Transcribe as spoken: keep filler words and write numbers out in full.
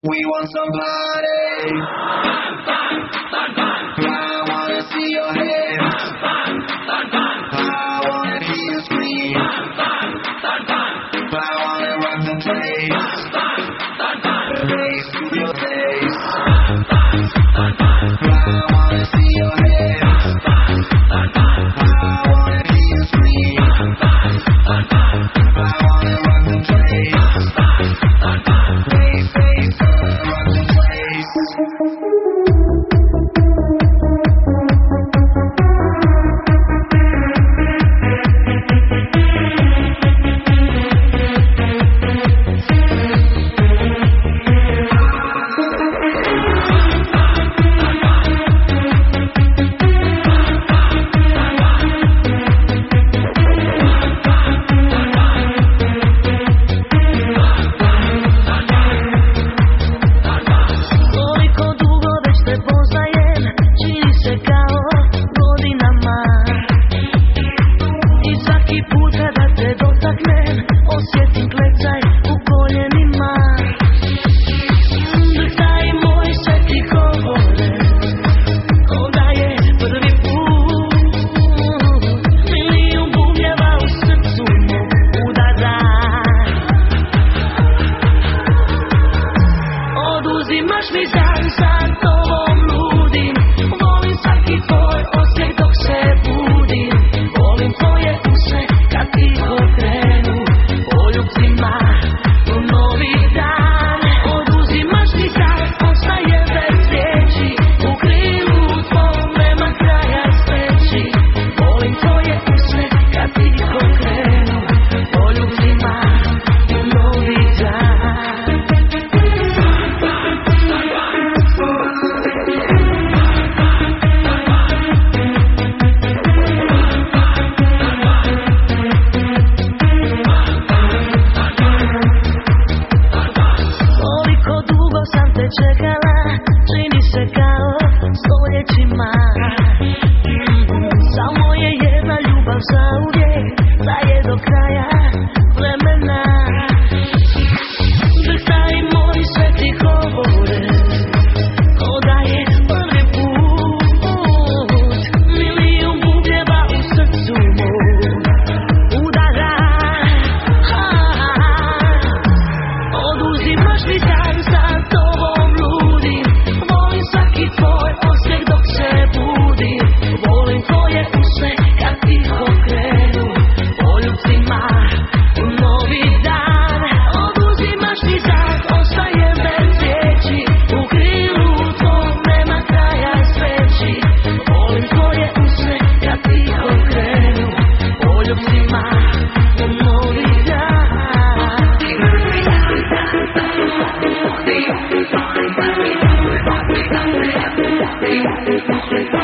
We want somebody. I wanna see your hands. I wanna hear you scream. I wanna rock the place. Face to your face. I wanna see your hands. I wanna hear you scream. I wanna rock the place. Face, face, rock the place. Thank you.